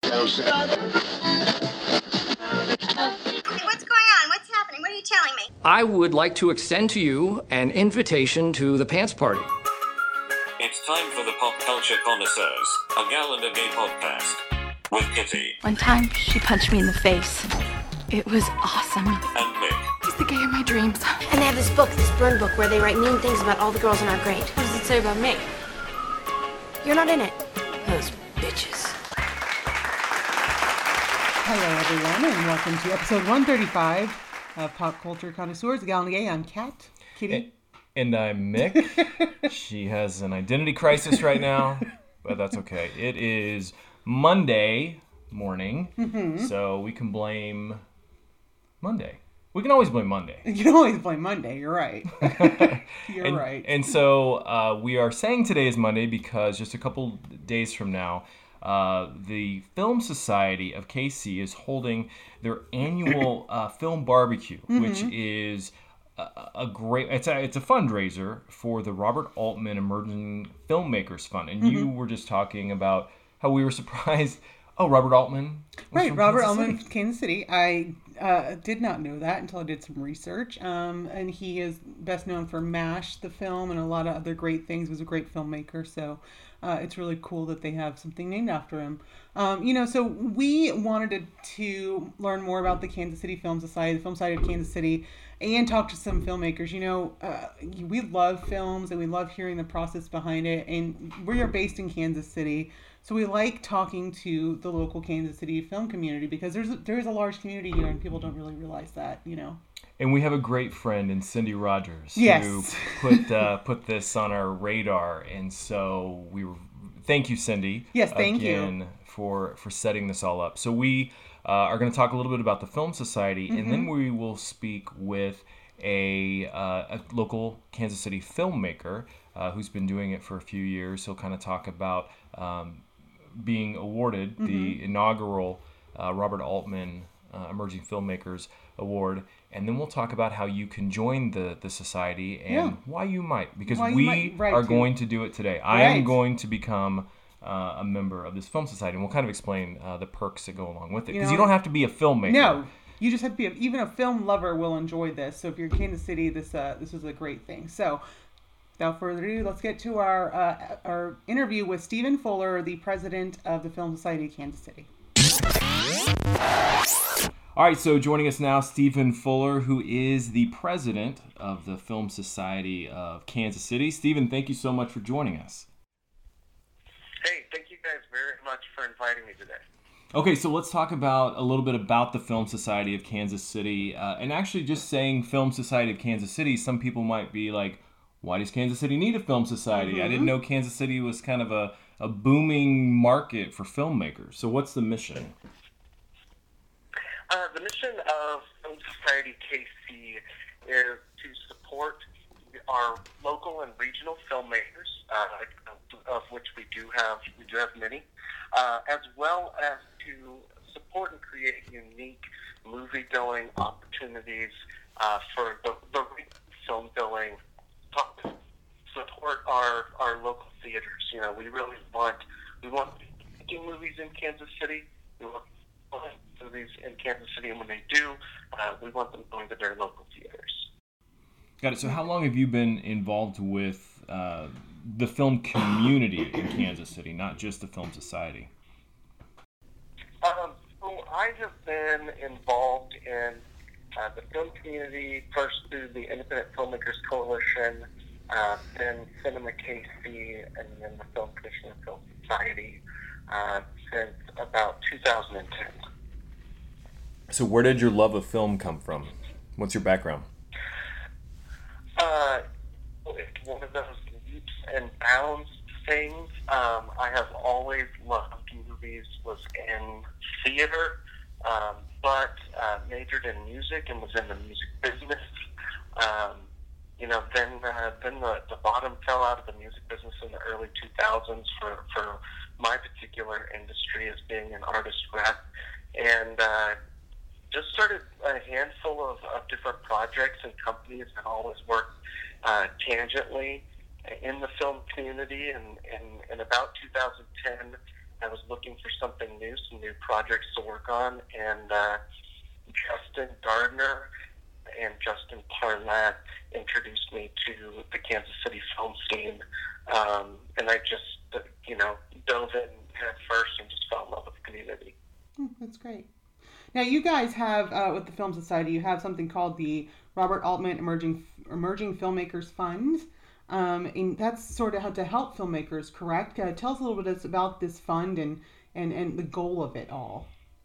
What's going on? What's happening? What are you telling me? I would like to extend to you an invitation to the Pants Party. It's time for the Pop Culture Connoisseurs, a Gal and a Gay podcast with Kitty. One time, she punched me in the face. It was awesome. And Mick. He's the gay of my dreams. And they have this book, this burn book, where they write mean things about all the girls in our grade. What does it say about me? You're not in it. Those bitches. Hello, everyone, and welcome to episode 135 of Pop Culture Connoisseurs, Gal and Gay. I'm Kat, Kitty. And I'm Mick. She has an identity crisis right now, but that's okay. It is Monday morning, so we can blame Monday. We can always blame Monday. You can always blame Monday, you're right. You're right. And so we are saying today is Monday because just a couple days from now, the Film Society of KC is holding their annual film barbecue, which is a great. It's a fundraiser for the Robert Altman Emerging Filmmakers Fund, and you were just talking about how we were surprised. Oh, Robert Altman. Right, Robert Altman from Kansas City. I did not know that until I did some research. And he is best known for MASH, the film, and a lot of other great things. He was a great filmmaker, so it's really cool that they have something named after him. So we wanted to learn more about the Kansas City Film Society, the Film Society of Kansas City, and talk to some filmmakers. We love films, and we love hearing the process behind it. And we are based in Kansas City, so we like talking to the local Kansas City film community because there's a large community here, and people don't really realize that. And we have a great friend in Cindy Rogers who put this on our radar, and so thank you, Cindy. Yes, thank you for setting this all up. So we are going to talk a little bit about the Film Society, and then we will speak with a local Kansas City filmmaker who's been doing it for a few years. He'll kind of talk about being awarded the inaugural Robert Altman Emerging Filmmakers Award, and then we'll talk about how you can join the society and why you might, because we are going to do it today. I am going to become a member of this film society, and we'll kind of explain the perks that go along with it, because you don't have to be a filmmaker. No, you just have to be even a film lover will enjoy this. So if you're in Kansas City, this is a great thing. So without further ado, let's get to our interview with Stephen Fuller, the president of the Film Society of Kansas City. All right, so joining us now, Stephen Fuller, who is the president of the Film Society of Kansas City. Stephen, thank you so much for joining us. Hey, thank you guys very much for inviting me today. Okay, so let's talk about a little bit about the Film Society of Kansas City. And actually, just saying Film Society of Kansas City, some people might be like, why does Kansas City need a film society? I didn't know Kansas City was kind of a booming market for filmmakers. So what's the mission? The mission of Film Society KC is to support our local and regional filmmakers, of which we do have many, as well as to support and create unique movie-going opportunities for the film going. Support our local theaters. We really want making movies in Kansas City. We want movies in Kansas City, and when they do, we want them going to their local theaters. Got it. So how long have you been involved with the film community in Kansas City, not just the Film Society? So I have been involved in the film community first through the Independent Filmmakers Coalition, then Cinema KC, and then the Film Commission and Film Society since about 2010. So where did your love of film come from? What's your background? It's one of those leaps and bounds things. I have always loved movies, was in theater, but majored in music and was in the music business. Then the bottom fell out of the music business in the early 2000s for my particular industry as being an artist rep, and just started a handful of different projects and companies that always worked tangentially in the film community. And in about 2010, I was looking for something new, some new projects to work on, and Justin Gardner and Justin Parlett introduced me to the Kansas City film scene, and I just, dove in head first and just fell in love with the community. That's great. Now, you guys have, with the Film Society, you have something called the Robert Altman Emerging Filmmakers Fund, and that's sort of how to help filmmakers, correct? Tell us a little bit about this fund and the goal of it all.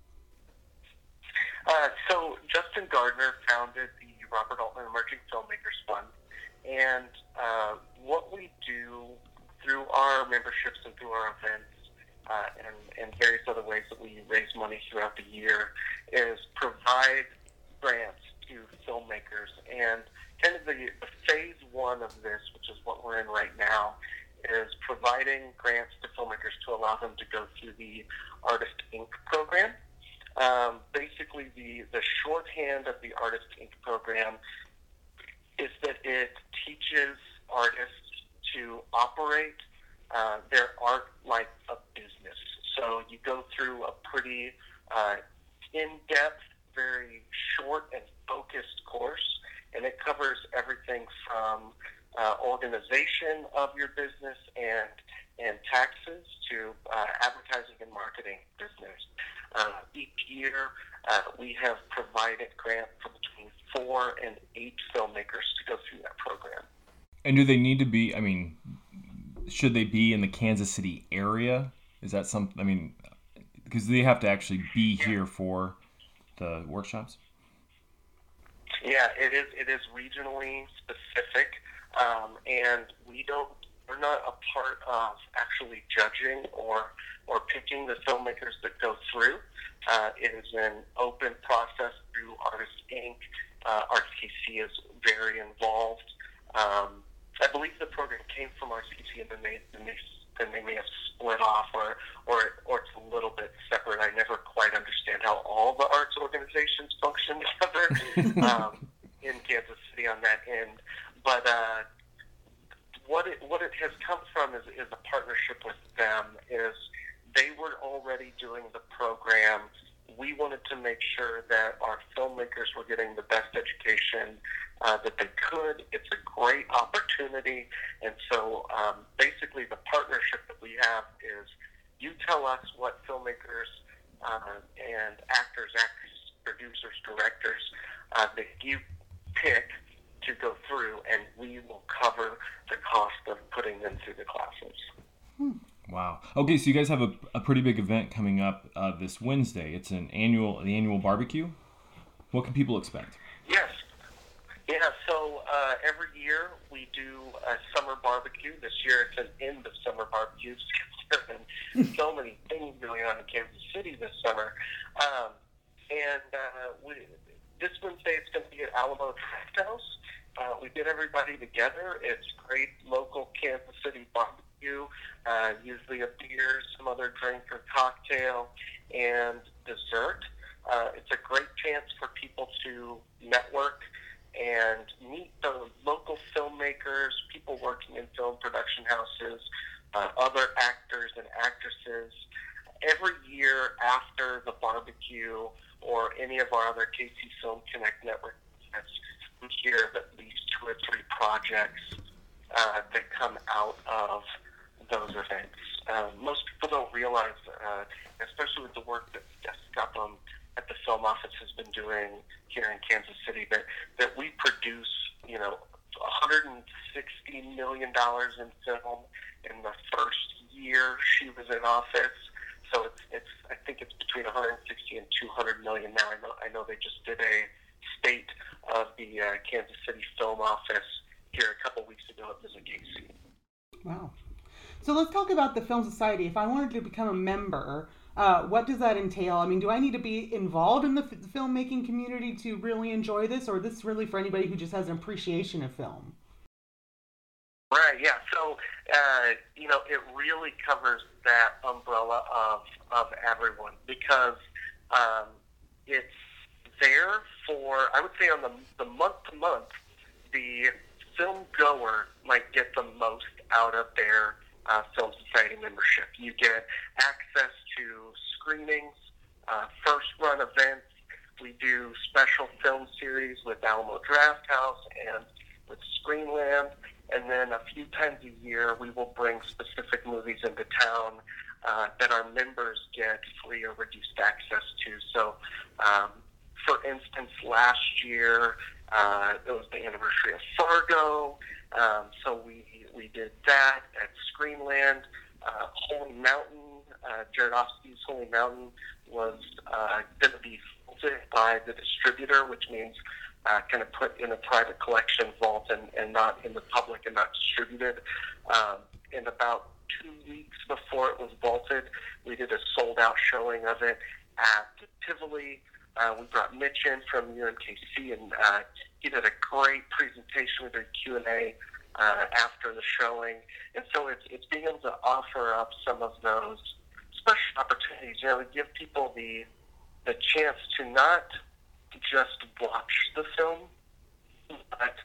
So Justin Gardner founded the Robert Altman Emerging Filmmakers Fund, and what we do through our memberships and through our events and various other ways that we raise money throughout the year is provide grants to filmmakers. And kind of the phase one of this, which is what we're in right now, is providing grants to filmmakers to allow them to go through the Artist Inc. program. Basically, the shorthand of the Artist Inc. program is that it teaches artists to operate their art like a business. So you go through a pretty in-depth, very short and focused course, and it covers everything from organization of your business and taxes to advertising and marketing business. Each year, we have provided grants for between 4 and 8 filmmakers to go through that program. And do they need to be, should they be in the Kansas City area? Is that something, because they have to actually be here for the workshops? Yeah, it is regionally specific, and we're not a part of actually judging or picking the filmmakers that go through. It is an open process through Artist Inc. RTC is very involved. I believe the program came from RTC, and then they may have split off, or it's a little bit separate. I never quite understand how all the arts organizations function together in Kansas City on that end. But what it has come from is a partnership with them. Is they were already doing the program. We wanted to make sure that our filmmakers were getting the best education that they could. It's a great opportunity. And so basically the partnership that we have is you tell us what filmmakers and actors, actresses, producers, directors that you pick to go through, and we will cover the cost of putting them through the classes. Wow. Okay, so you guys have a pretty big event coming up this Wednesday. It's the annual barbecue. What can people expect? Yes. Yeah, so every year we do a summer barbecue. This year it's an end of summer barbecue. There have been so many things going on in Kansas City this summer. This Wednesday it's going to be at Alamo Draft House. We get everybody together. It's great local Kansas City barbecue. Usually a beer, some other drink or cocktail, and dessert. It's a great chance for people to network and meet the local filmmakers, people working in film production houses, other actors and actresses. Every year after the barbecue or any of our other KC Film Connect network events, we hear of at least 2 or 3 projects that come out of those events. Most people don't realize, especially with the work that Jessica at the Film Office has been doing here in Kansas City, that we produce, $160 million in film in the first year she was in office. So I think it's between 160 and 200 million now. I know they just did a state of the Kansas City Film Office here a couple weeks ago at Visit KC. Wow. So let's talk about the Film Society. If I wanted to become a member, what does that entail? Do I need to be involved in the filmmaking community to really enjoy this, or is this really for anybody who just has an appreciation of film? Right, yeah. So, it really covers that umbrella of everyone, because it's there for, I would say on the month-to-month, the film goer might get the most out of their Film Society membership. You get access to screenings, first-run events. We do special film series with Alamo Drafthouse and with Screenland, and then a few times a year we will bring specific movies into town that our members get free or reduced access to. So, for instance, last year it was the anniversary of Fargo, so we did that at Screenland. Holy Mountain, Jaredovsky's Holy Mountain was going to be filtered by the distributor, which means kind of put in a private collection vault and not in the public and not distributed. In about 2 weeks before it was vaulted, we did a sold-out showing of it at Tivoli. We brought Mitch in from UMKC, and he did a great presentation with a Q&A after the showing. And so it's being able to offer up some of those special opportunities. You know, we give people the chance to not just watch the film, but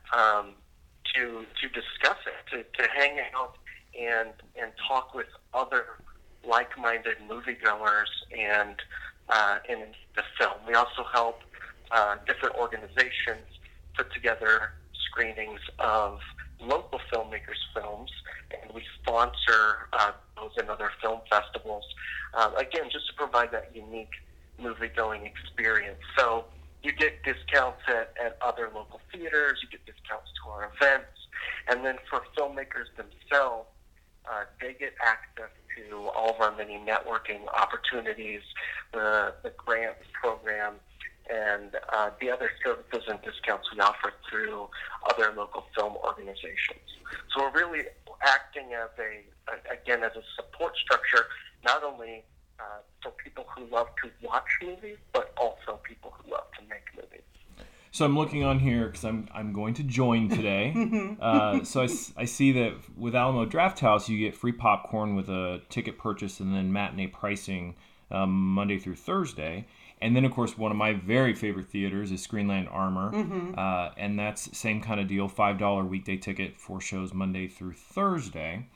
to discuss it, to hang out and talk with other like-minded moviegoers and in the film. We also help different organizations put together screenings of local filmmakers' films, and we sponsor those and other film festivals. Again, just to provide that unique movie-going experience. So you get discounts at other local theaters, you get discounts to our events, and then for filmmakers themselves, they get access to all of our many networking opportunities, the grants program, and the other services and discounts we offer through other local film organizations. So we're really acting as a support structure, not only for people who love to watch movies, but also people who love to make movies. So I'm looking on here because I'm going to join today. So I see that with Alamo Drafthouse, you get free popcorn with a ticket purchase and then matinee pricing Monday through Thursday. And then, of course, one of my very favorite theaters is Screenland Armour. And that's same kind of deal, $5 weekday ticket, 4 shows Monday through Thursday.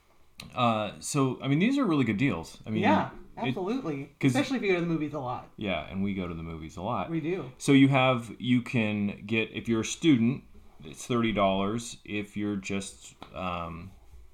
So, I mean, these are really good deals. I mean, yeah, absolutely. Especially if you go to the movies a lot. Yeah, and we go to the movies a lot. We do. So you can get, if you're a student, it's $30. If you're just an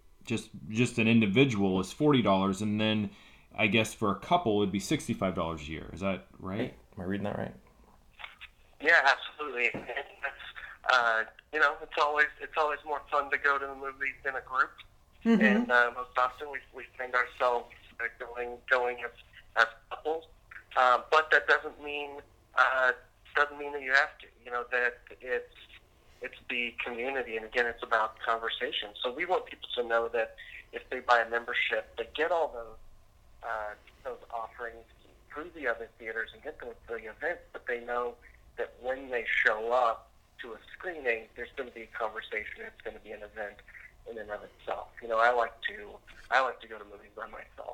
individual, it's $40. And then I guess for a couple, it'd be $65 a year. Is that right? Am I reading that right? Yeah, absolutely. And that's, it's always more fun to go to the movies in a group. Mm-hmm. And most often we find ourselves going as couples. But that doesn't mean that you have to. You know, that it's the community, and again, it's about conversation. So we want people to know that if they buy a membership, they get all those offerings through the other theaters and get those the events, but they know that when they show up to a screening, there's going to be a conversation. It's going to be an event in and of itself. You know, I like to go to movies by myself,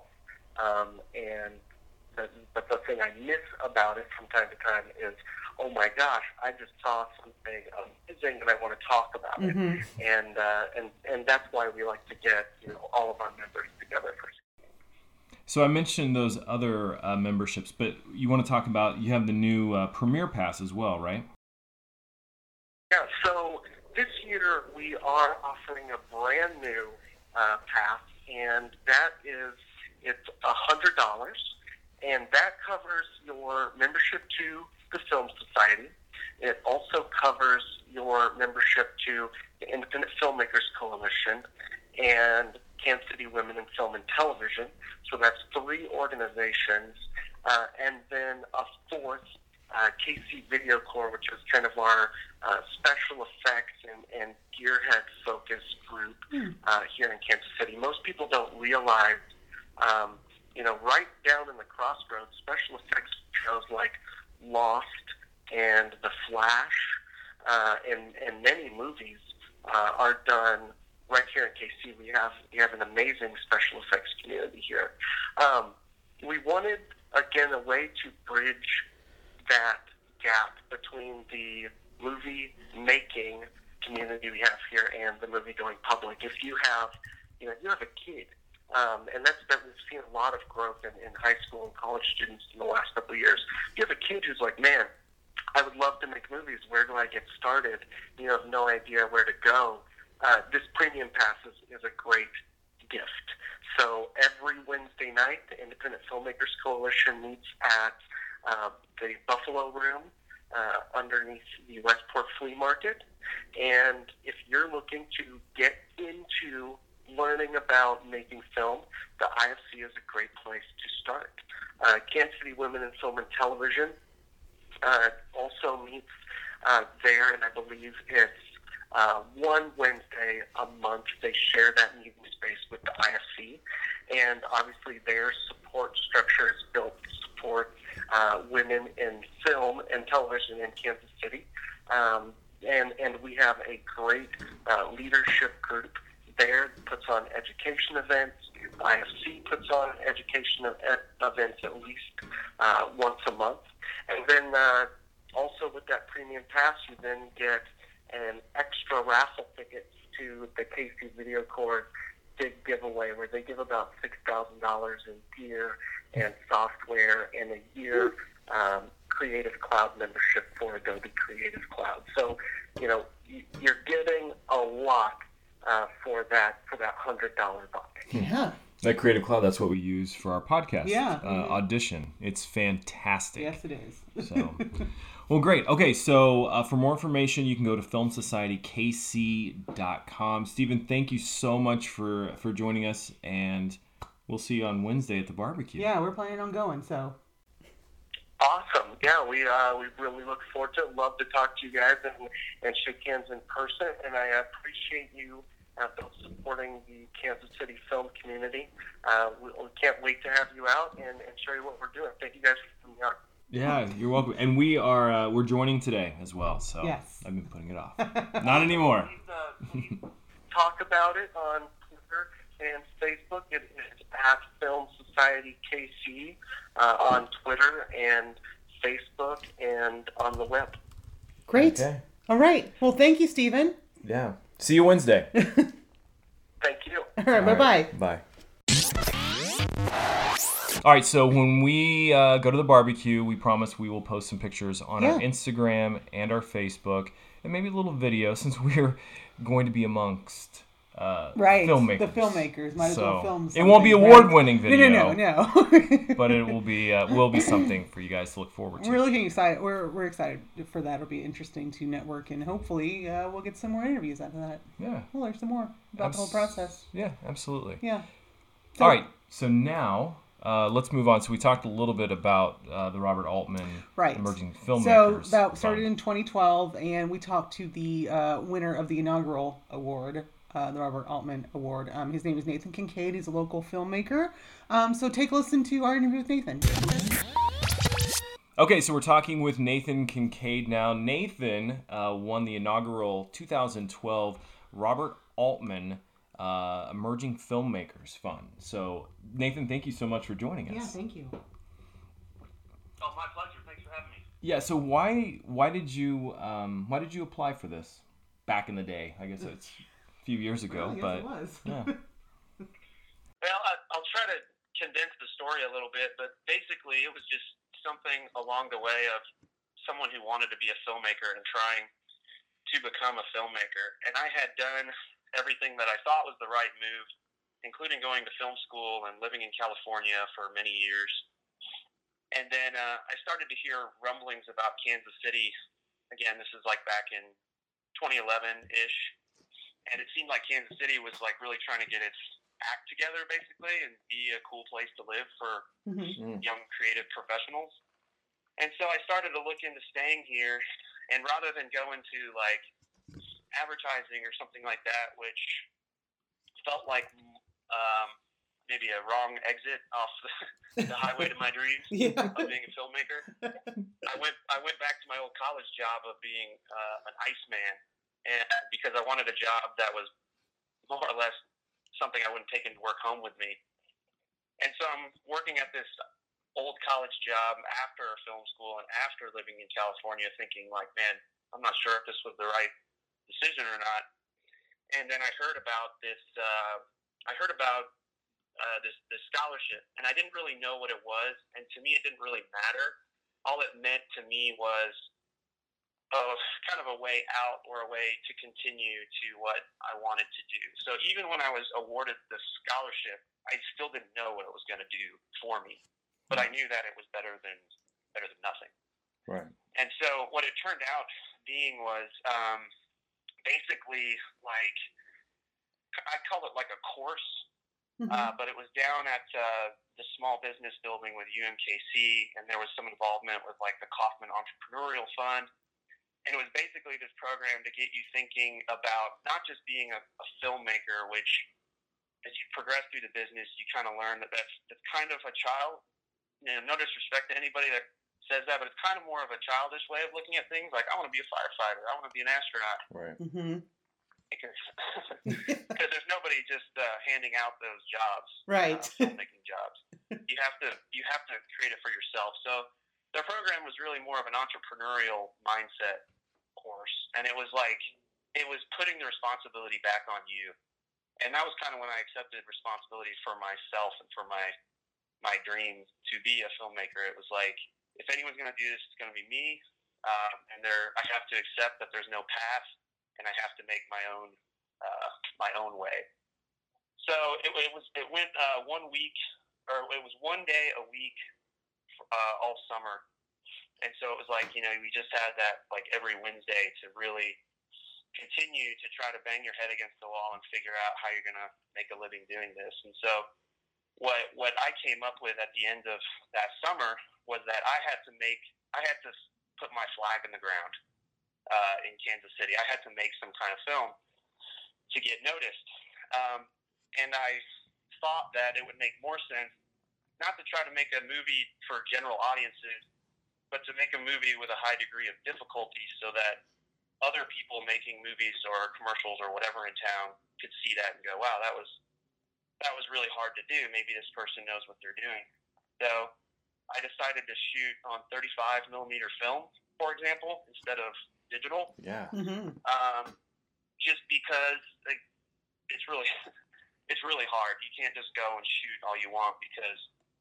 but the thing I miss about it from time to time is, oh my gosh, I just saw something amazing and I want to talk about it, and that's why we like to get all of our members together for. So I mentioned those other memberships, but you want to talk about, you have the new Premier Pass as well, right? Yeah, so this year we are offering a brand new pass, and it's $100, and that covers your membership to the Film Society. It also covers your membership to the Independent Filmmakers Coalition and Kansas City Women in Film and Television. So that's 3 organizations, and then a 4th, KC Video Corps, which is kind of our special effects and gearhead focused group here in Kansas City. Most people don't realize, right down in the crossroads, special effects shows like Lost and The Flash and many movies are done right here in KC. We have an amazing special effects community here. We wanted, again, a way to bridge that gap between the movie making community we have here and the movie going public. If you have, you have a kid, and that's that we've seen a lot of growth in high school and college students in the last couple of years. You have a kid who's like, man, I would love to make movies. Where do I get started? You have no idea where to go. This premium pass is a great gift. So every Wednesday night, the Independent Filmmakers Coalition meets at the Buffalo Room underneath the Westport Flea Market. And if you're looking to get into learning about making film, the IFC is a great place to start. Kansas City Women in Film and Television also meets there, and I believe it's one Wednesday a month. They share that meeting space with the IFC, and obviously their support structure is built to support women in film and television in Kansas City. And we have a great leadership group there that puts on education events. The IFC puts on education events at least once a month. And then also with that premium pass, you then get an extra raffle tickets to the KC Video Corps big giveaway, where they give about $6,000 in gear and software and a year Creative Cloud membership for Adobe Creative Cloud. So, you're getting a lot for that $100 buck. Yeah. That Creative Cloud, that's what we use for our podcast. Yeah. Audition. It's fantastic. Yes, it is. So, well, great. Okay, so for more information, you can go to filmsocietyKC.com. Stephen, thank you so much for joining us, and we'll see you on Wednesday at the barbecue. Yeah, we're planning on going, so. Awesome. Yeah, we really look forward to it. Love to talk to you guys and shake hands in person, and I appreciate you both supporting the Kansas City film community. We can't wait to have you out and show you what we're doing. Thank you guys for coming out. Yeah, you're welcome. And we're joining today as well, so yes. I've been putting it off. Not anymore. Please, talk about it on Twitter and Facebook. It is at Film Society KC on Twitter and Facebook and on the web. Great. Okay. All right. Well, thank you, Stephen. Yeah. See you Wednesday. Thank you. All right. Bye-bye. Bye. All right, so when we go to the barbecue, we promise we will post some pictures on our Instagram and our Facebook, and maybe a little video, since we're going to be amongst filmmakers. The filmmakers might as well film something. It won't be award-winning video. No. But it will be something for you guys to look forward to. We're looking excited. We're excited for that. It'll be interesting to network, and hopefully we'll get some more interviews out of that. Yeah. We'll learn some more about the whole process. Yeah, absolutely. Yeah. All right, so now let's move on. So we talked a little bit about the Robert Altman Emerging Filmmakers. So that started in 2012, and we talked to the winner of the inaugural award, the Robert Altman Award. His name is Nathan Kincaid. He's a local filmmaker. So take a listen to our interview with Nathan. Okay, so we're talking with Nathan Kincaid now. Nathan won the inaugural 2012 Robert Altman Emerging Filmmakers Fund. So, Nathan, thank you so much for joining us. Yeah, thank you. Oh, my pleasure. Thanks for having me. Yeah, so why did you apply for this back in the day? I guess it's a few years ago, but it was. Yeah. Well, I'll try to condense the story a little bit, but basically it was just something along the way of someone who wanted to be a filmmaker and trying to become a filmmaker. And I had done everything that I thought was the right move, including going to film school and living in California for many years. And then I started to hear rumblings about Kansas City. Again, this is like back in 2011-ish. And it seemed like Kansas City was like really trying to get its act together, basically, and be a cool place to live for young creative professionals. And so I started to look into staying here, and rather than go into like advertising or something like that, which felt like maybe a wrong exit off the highway to my dreams of being a filmmaker, I went back to my old college job of being an iceman, and because I wanted a job that was more or less something I wouldn't take into work home with me. And so I'm working at this old college job after film school and after living in California, thinking like, man, I'm not sure if this was the right decision or not. And then I heard about this I heard about this scholarship, and I didn't really know what it was, and to me it didn't really matter. All it meant to me was kind of a way out or a way to continue to what I wanted to do. So even when I was awarded the scholarship, I still didn't know what it was going to do for me, but I knew that it was better than nothing. Right. And so what it turned out being was basically like, I call it like a course, but it was down at the small business building with UMKC, and there was some involvement with like the Kauffman Entrepreneurial Fund. And it was basically this program to get you thinking about not just being a filmmaker, which as you progress through the business, you kind of learn that's kind of a child. No disrespect to anybody that says that, but it's kind of more of a childish way of looking at things. Like, I want to be a firefighter. I want to be an astronaut. Right. Because there's nobody just handing out those jobs, Right. Filmmaking jobs. You have to create it for yourself. So their program was really more of an entrepreneurial mindset course, and it was putting the responsibility back on you. And that was kind of when I accepted responsibility for myself and for my dreams to be a filmmaker. It was like, if anyone's going to do this, it's going to be me. And I have to accept that there's no path, and I have to make my own way. So it went 1 week, or it was 1 day a week all summer. And so it was like, we just had that like every Wednesday to really continue to try to bang your head against the wall and figure out how you're going to make a living doing this. And so what I came up with at the end of that summer was that I had to put my flag in the ground in Kansas City. I had to make some kind of film to get noticed. And I thought that it would make more sense not to try to make a movie for general audiences, but to make a movie with a high degree of difficulty so that other people making movies or commercials or whatever in town could see that and go, wow, that was really hard to do. Maybe this person knows what they're doing. So I decided to shoot on 35 millimeter film, for example, instead of digital. Yeah. Just because it's really hard. You can't just go and shoot all you want because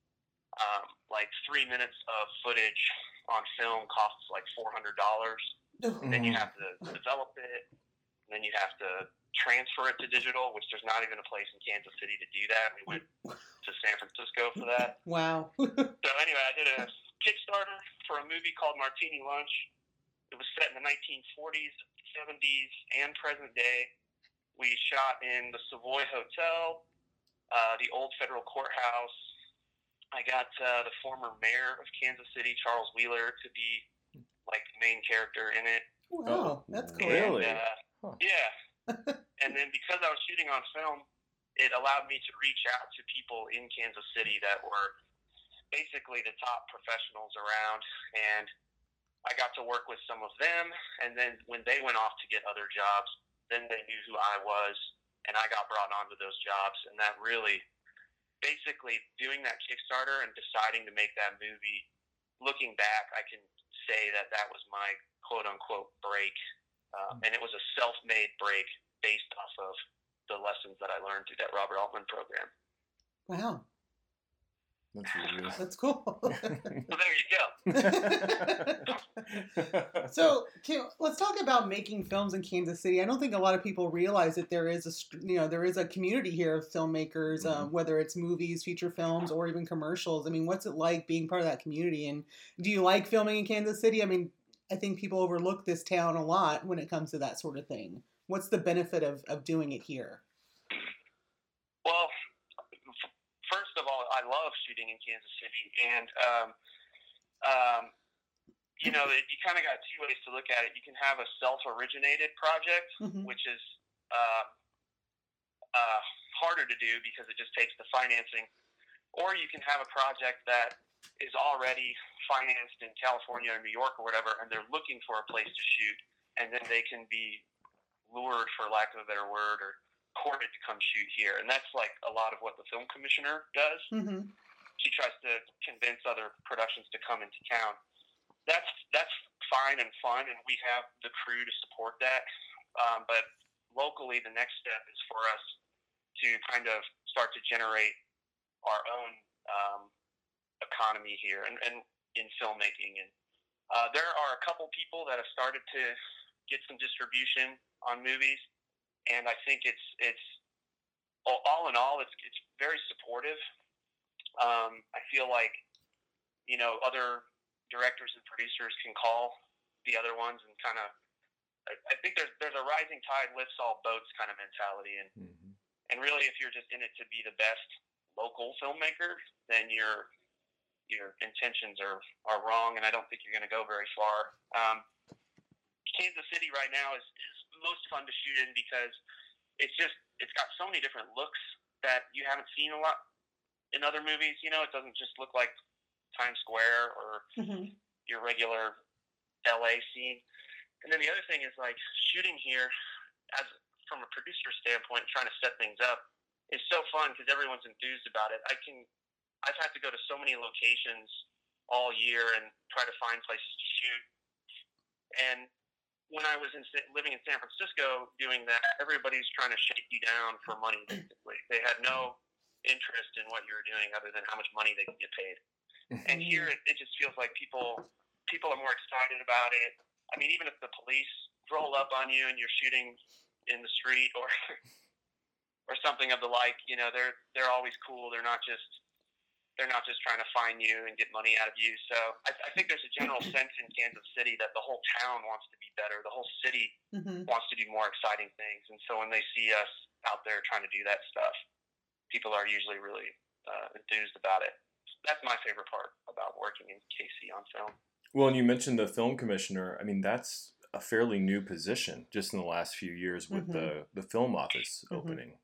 like 3 minutes of footage on film costs like $400. Then you have to develop it, and then you have to transfer it to digital, which there's not even a place in Kansas City to do that. We went to San Francisco for that. Wow. So anyway, I did a Kickstarter for a movie called Martini Lunch. It was set in the 1940s, 70s, and present day. We shot in the Savoy Hotel, the old federal courthouse. I got the former mayor of Kansas City, Charles Wheeler, to be like the main character in it. Wow, that's cool. Really? Yeah. And then because I was shooting on film, it allowed me to reach out to people in Kansas City that were basically the top professionals around, and I got to work with some of them, and then when they went off to get other jobs, then they knew who I was, and I got brought onto those jobs, and that really, basically doing that Kickstarter and deciding to make that movie, looking back, I can say that was my quote-unquote break, and it was a self-made break based off of the lessons that I learned through that Robert Altman program. Wow. That's really That's cool. So there you go. So, let's talk about making films in Kansas City. I don't think a lot of people realize that there is a community here of filmmakers, whether it's movies, feature films, or even commercials. I mean, what's it like being part of that community? And do you like filming in Kansas City? I mean, I think people overlook this town a lot when it comes to that sort of thing. What's the benefit of doing it here? Well, first of all, I love shooting in Kansas City, and you kind of got two ways to look at it. You can have a self-originated project, which is harder to do because it just takes the financing, or you can have a project that is already financed in California or New York or whatever, and they're looking for a place to shoot, and then they can be lured, for lack of a better word, or courted to come shoot here. And that's like a lot of what the film commissioner does. She tries to convince other productions to come into town. That's fine and fun, and we have the crew to support that. But locally, the next step is for us to kind of start to generate our own economy here and in filmmaking. And there are a couple people that have started to get some distribution on movies, and I think it's all in all, it's very supportive. I feel like, other directors and producers can call the other ones and kind of, I think there's a rising tide lifts all boats kind of mentality. And really, if you're just in it to be the best local filmmaker, then your intentions are wrong, and I don't think you're going to go very far. Kansas City right now is most fun to shoot in because it's got so many different looks that you haven't seen a lot in other movies. It doesn't just look like Times Square or your regular LA scene. And then the other thing is, like, shooting here, as from a producer standpoint, trying to set things up is so fun because everyone's enthused about it. I've had to go to so many locations all year and try to find places to shoot. And when I was living in San Francisco doing that, everybody's trying to shake you down for money, basically. They had no interest in what you were doing other than how much money they could get paid. And here, it just feels like people are more excited about it. I mean, even if the police roll up on you and you're shooting in the street or something of the like, they're always cool. They're not just trying to fine you and get money out of you. So I think there's a general sense in Kansas City that the whole town wants to be better. The whole city wants to do more exciting things. And so when they see us out there trying to do that stuff, people are usually really enthused about it. That's my favorite part about working in KC on film. Well, and you mentioned the film commissioner. I mean, that's a fairly new position just in the last few years with the film office opening.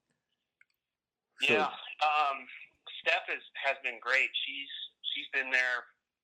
So, yeah. Steph has been great. She's been there.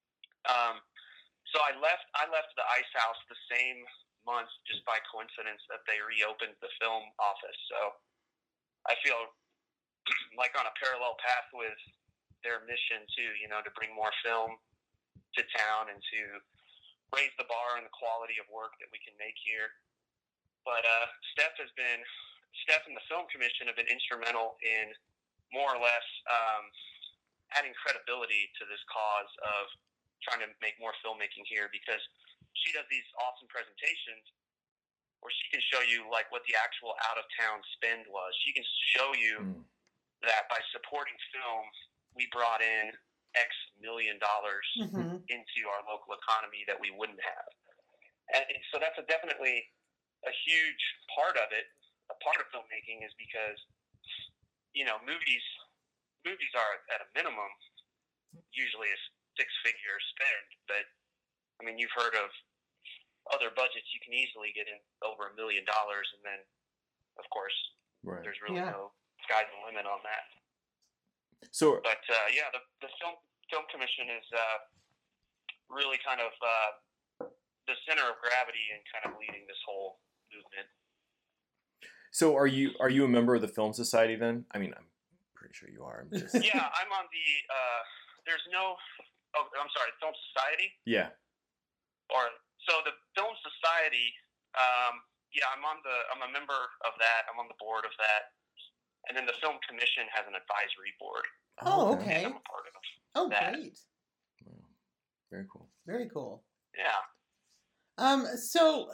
So I left the Ice House the same month, just by coincidence, that they reopened the film office. So I feel like on a parallel path with their mission too, to bring more film to town and to raise the bar and the quality of work that we can make here. But Steph and the Film Commission have been instrumental in more or less adding credibility to this cause of trying to make more filmmaking here, because she does these awesome presentations where she can show you like what the actual out-of-town spend was. She can show you that by supporting film, we brought in X million dollars into our local economy that we wouldn't have. And so that's definitely a huge part of it. A part of filmmaking is because, movies are at a minimum usually a six-figure spend. But, I mean, you've heard of other budgets you can easily get in over $1 million. And then, of course, there's really no sky's the limit on that. So, but the film commission is really kind of the center of gravity and kind of leading this whole movement. So, are you a member of the Film Society then? I mean, I'm pretty sure you are. Yeah, I'm on the. There's no. Oh, I'm sorry, Film Society. Yeah. So the Film Society. I'm a member of that. I'm on the board of that. And then the Film Commission has an advisory board. Oh, okay. And I'm a part of that. Great. Wow. Very cool. Very cool. Yeah. So,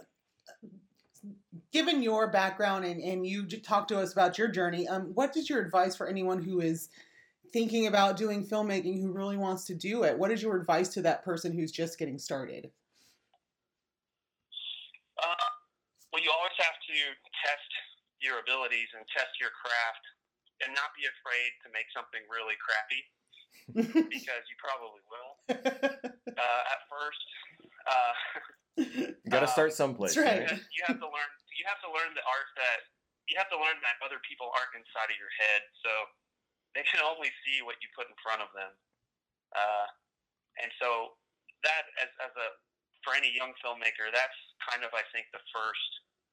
given your background and you talked to us about your journey, what is your advice for anyone who is thinking about doing filmmaking, who really wants to do it? What is your advice to that person who's just getting started? Well, you always have to test your abilities and test your craft and not be afraid to make something really crappy because you probably will at first. You got to start someplace. That's right. You have to learn the art that other people aren't inside of your head, so they can only see what you put in front of them. And so that for any young filmmaker, that's kind of, I think, the first,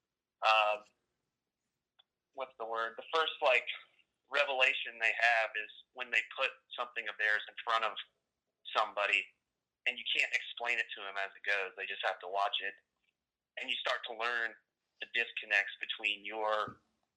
the first like revelation they have is when they put something of theirs in front of somebody and you can't explain it to them as it goes. They just have to watch it. And you start to learn the disconnects between your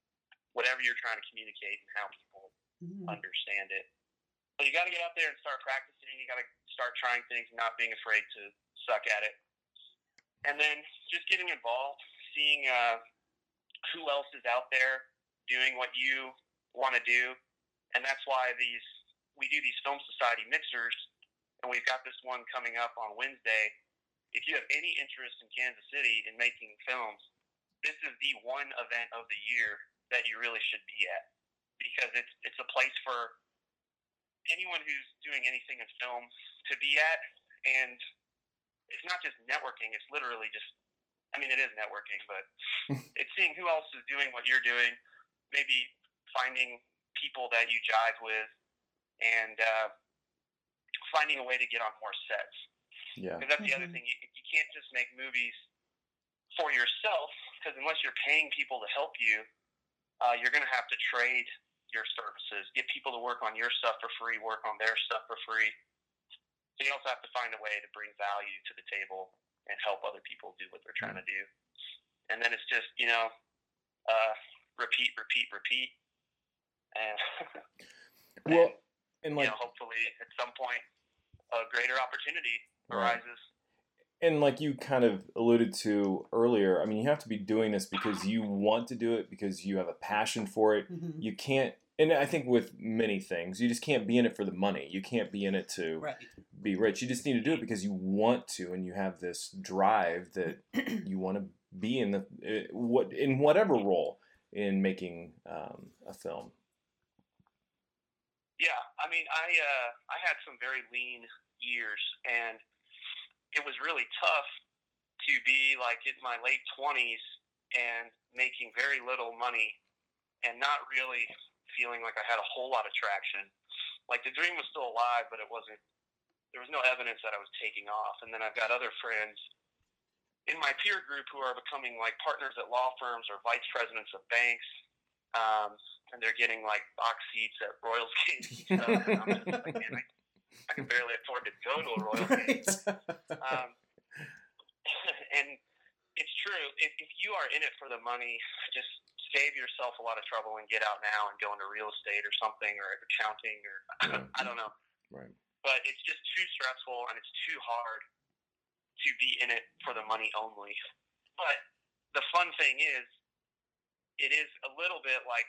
whatever you're trying to communicate and how people understand it. But you got to get out there and start practicing. You got to start trying things and not being afraid to suck at it. And then just getting involved, seeing who else is out there doing what you want to do. And that's why we do these Film Society mixers, and we've got this one coming up on Wednesday. If you have any interest in Kansas City in making films, this is the one event of the year that you really should be at, because it's a place for anyone who's doing anything in film to be at. And it's not just networking, it's literally just, I mean, it is networking, but it's seeing who else is doing what you're doing, maybe finding people that you jive with, and finding a way to get on more sets. Yeah. Because that's the other thing. You can't just make movies for yourself, because unless you're paying people to help you, you're going to have to trade your services, get people to work on your stuff for free, work on their stuff for free. So you also have to find a way to bring value to the table and help other people do what they're trying to do. And then it's just, repeat. And well, and like, hopefully at some point a greater opportunity arises. And like you kind of alluded to earlier, I mean, you have to be doing this because you want to do it, because you have a passion for it. You can't, and I think with many things, you just can't be in it for the money. You can't be in it to be rich. You just need to do it because you want to, and you have this drive that you want to be in in whatever role in making a film. Yeah, I mean, I had some very lean years, and it was really tough to be like in my late 20s and making very little money and not really feeling like I had a whole lot of traction. Like the dream was still alive, but there was no evidence that I was taking off. And then I've got other friends in my peer group who are becoming like partners at law firms or vice presidents of banks. And they're getting like box seats at Royals games and stuff. And I'm just like, man, I can barely afford to go to a Royals game. And it's true. If you are in it for the money, just save yourself a lot of trouble and get out now and go into real estate or something, or accounting, or I don't know. Right. But it's just too stressful and it's too hard to be in it for the money only. But the fun thing is, it is a little bit like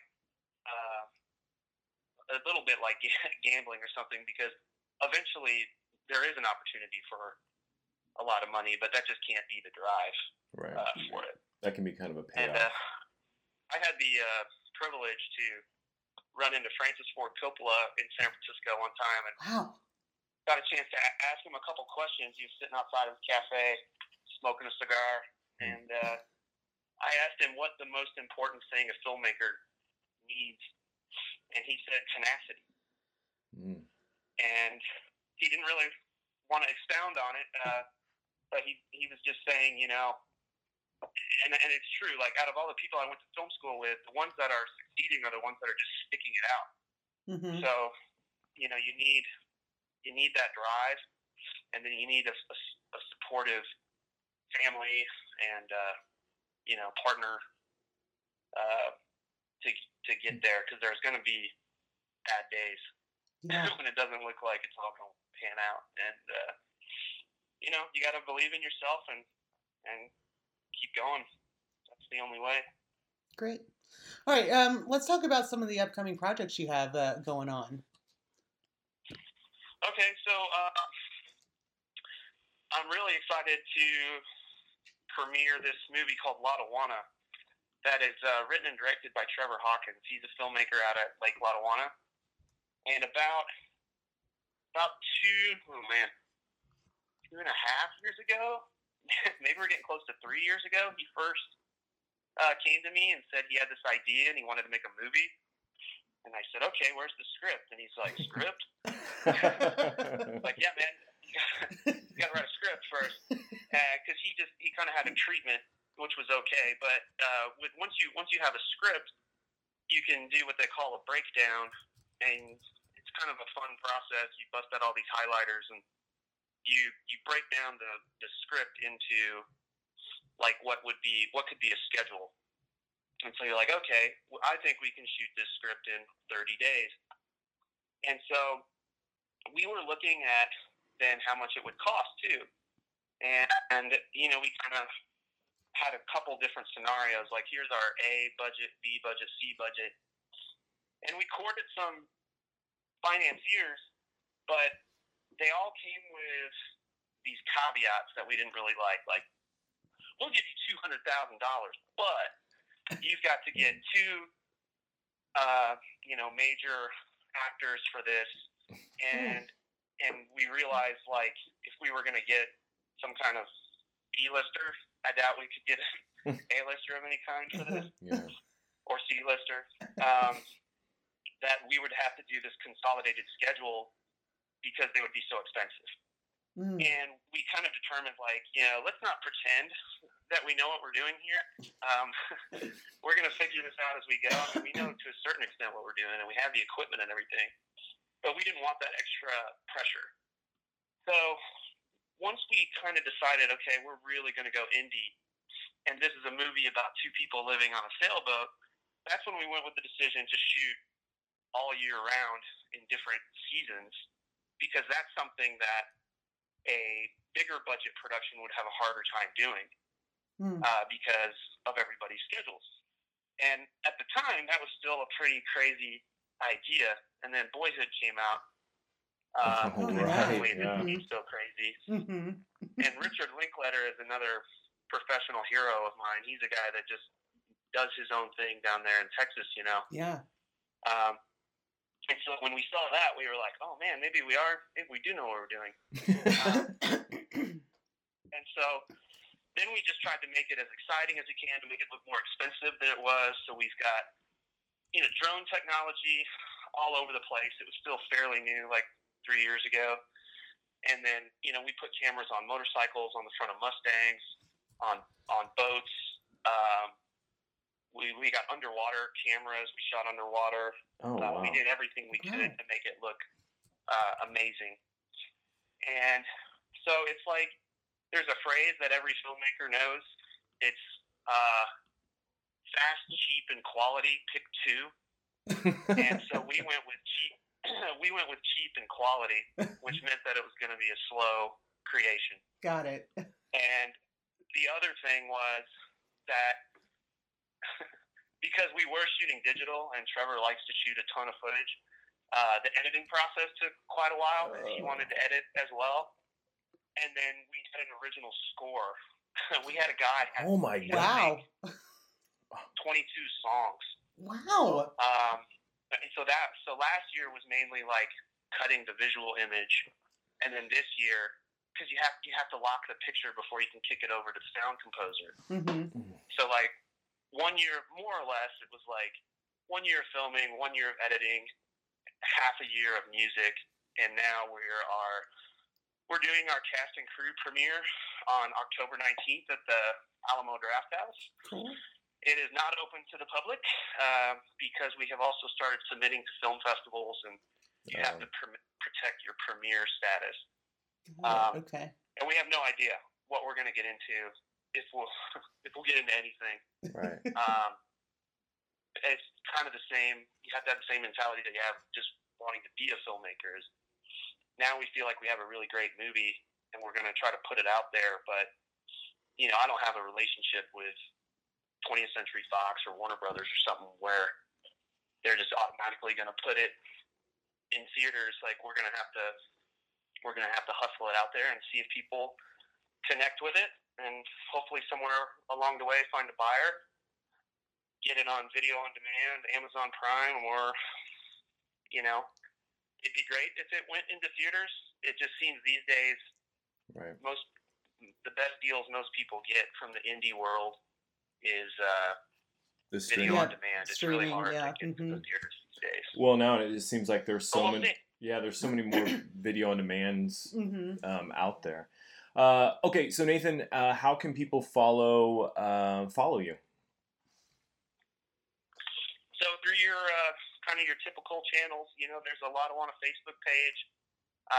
gambling or something, because eventually there is an opportunity for a lot of money, but that just can't be the drive for it. That can be kind of a payoff. And I had the privilege to run into Francis Ford Coppola in San Francisco one time, and got a chance to ask him a couple questions. He was sitting outside of his cafe, smoking a cigar, and I asked him what the most important thing a filmmaker needs, and he said tenacity. And he didn't really want to expound on it, but he was just saying, and it's true, like out of all the people I went to film school with, the ones that are succeeding are the ones that are just sticking it out. So, you need that drive, and then you need a supportive family and, partner to get there, because there's going to be bad days when it doesn't look like it's all going to pan out. And, you got to believe in yourself and keep going. That's the only way. Great. All right. Let's talk about some of the upcoming projects you have going on. Okay. So I'm really excited to premiere this movie called Lotawana that is written and directed by Trevor Hawkins. He's a filmmaker out at Lake Lotawana. And about 2.5 years ago, maybe we're getting close to 3 years ago, he first came to me and said he had this idea and he wanted to make a movie. And I said, okay, where's the script? And he's like, script? Like, yeah, man, you got to write a script first. Because he kind of had a treatment, which was okay. But once you have a script, you can do what they call a breakdown. And it's kind of a fun process. You bust out all these highlighters and you break down the script into like what could be a schedule. And so you're like, okay, I think we can shoot this script in 30 days. And so we were looking at then how much it would cost too. And we kind of had a couple different scenarios, like here's our A budget, B budget, C budget. And we courted some financiers, but they all came with these caveats that we didn't really like we'll give you $200,000, but you've got to get two, major actors for this, and we realized if we were going to get some kind of B-lister, I doubt we could get an A-lister of any kind for this, or C-lister. That we would have to do this consolidated schedule because they would be so expensive. And we kind of determined, let's not pretend that we know what we're doing here. We're going to figure this out as we go. I mean, we know to a certain extent what we're doing, and we have the equipment and everything. But we didn't want that extra pressure. So once we kind of decided, okay, we're really going to go indie, and this is a movie about two people living on a sailboat, that's when we went with the decision to shoot all year round in different seasons, because that's something that a bigger budget production would have a harder time doing because of everybody's schedules. And at the time, that was still a pretty crazy idea. And then Boyhood came out. It's so crazy. And Richard Linklater is another professional hero of mine. He's a guy that just does his own thing down there in Texas, Yeah. And so when we saw that, we were like, oh man, maybe we do know what we're doing. And so then we just tried to make it as exciting as we can to make it look more expensive than it was. So we've got, drone technology all over the place. It was still fairly new, 3 years ago. And then, we put cameras on motorcycles, on the front of Mustangs, on boats. We got underwater cameras. We shot underwater. Oh, wow. We did everything we could to make it look amazing. And so it's there's a phrase that every filmmaker knows. It's fast, cheap, and quality. Pick two. And so we went with cheap. We went with cheap and quality, which meant that it was going to be a slow creation. Got it. And the other thing was that because we were shooting digital and Trevor likes to shoot a ton of footage, the editing process took quite a while because he wanted to edit as well. And then we had an original score. We had a guy. Oh my God! Wow. 22 songs. Wow. And so last year was mainly cutting the visual image, and then this year, because you have to lock the picture before you can kick it over to the sound composer. So 1 year, more or less, it was 1 year of filming, 1 year of editing, half a year of music, and now we're doing our cast and crew premiere on October 19th at the Alamo Drafthouse. Cool. It is not open to the public because we have also started submitting to film festivals, and you have to protect your premiere status. Okay. And we have no idea what we're going to get into. If we'll get into anything. Right. It's kind of the same. You have to have the same mentality that you have just wanting to be a filmmaker. Now we feel like we have a really great movie, and we're going to try to put it out there. But I don't have a relationship with 20th Century Fox or Warner Brothers or something where they're just automatically going to put it in theaters. We're going to have to hustle it out there and see if people connect with it. And hopefully somewhere along the way find a buyer, get it on video on demand, Amazon Prime, or, it'd be great if it went into theaters. It just seems these days the best deals most people get from the indie world is video on demand. It's really hard to get to the theaters these days. Well, now it just seems like there's so many. Yeah, there's so many more video on demands out there. Okay, so Nathan, how can people follow you? So through your kind of your typical channels, there's a lot of on a Facebook page,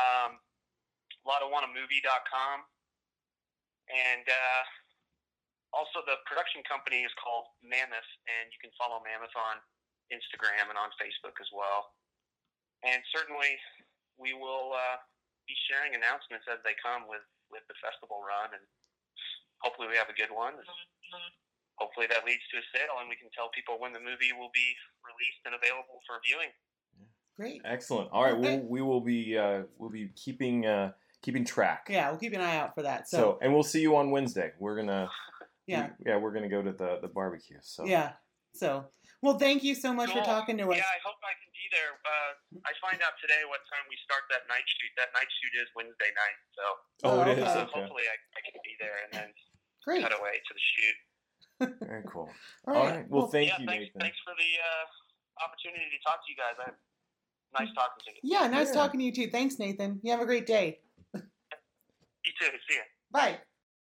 a lot of on a movie.com, and Also, the production company is called Mammoth, and you can follow Mammoth on Instagram and on Facebook as well. And certainly, we will be sharing announcements as they come with the festival run, and hopefully we have a good one. Hopefully that leads to a sale, and we can tell people when the movie will be released and available for viewing. Great. Excellent. All right, we'll be keeping track. Yeah, we'll keep an eye out for that. So and we'll see you on Wednesday. We're gonna we're gonna go to the barbecue. So yeah. So well, thank you so much for talking to us. Yeah, I hope I can be there. I find out today what time we start that night shoot. That night shoot is Wednesday night. So it is. So Okay. hopefully I can be there and then Great. cut away to the shoot. Very cool. All All right. right. Well, thank you, thanks, Nathan. Thanks for the opportunity to talk to you guys. Nice talking to you. Yeah, nice talking to you too. Thanks, Nathan. You have a great day. You too. See ya. Bye.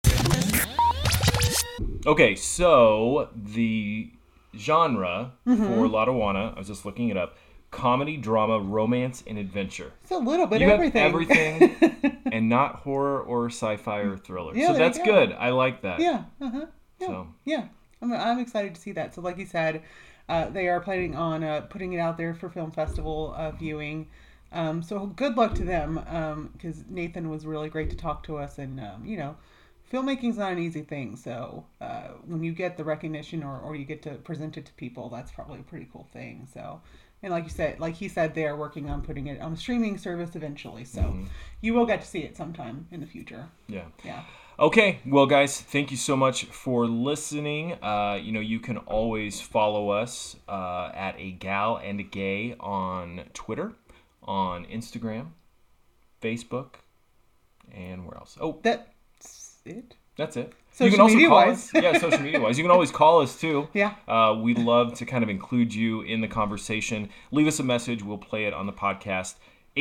Okay, so the genre for Lotawana, I was just looking it up, comedy, drama, romance, and adventure. It's a little bit You everything. have everything, and not horror or sci-fi or thriller. Yeah, so there you that's go. good. I like that. Yeah. Uh-huh. Yeah. So. Yeah. I'm excited to see that. So like you said, they are planning on putting it out there for film festival viewing. So good luck to them, because Nathan was really great to talk to us, and filmmaking's not an easy thing. So when you get the recognition or you get to present it to people, that's probably a pretty cool thing. So, and like he said, they are working on putting it on a streaming service eventually. So you will get to see it sometime in the future. Yeah. Yeah. Okay, well, guys, thank you so much for listening. You can always follow us at A Gal and a Gay on Twitter, on Instagram, Facebook, and where else? Oh, That's it. that's it. Social you can also media call wise. us. Yeah, social media wise. You can always call us too. Yeah. We'd love to kind of include you in the conversation. Leave us a message. We'll play it on the podcast.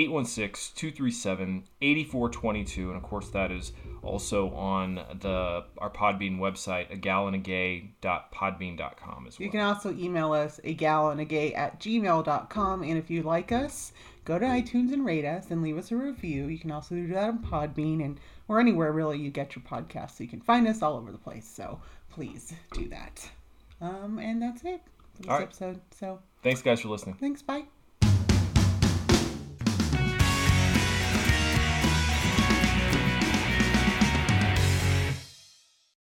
816-237-8422. And of course, that is also on our Podbean website, agalandagay.podbean.com as well. You can also email us agalandagay@gmail.com. And if you like us, go to iTunes and rate us and leave us a review. You can also do that on Podbean or anywhere really you get your podcast. So you can find us all over the place. So please do that. And that's it for this All right. episode. So Thanks, guys, for listening. thanks. Bye.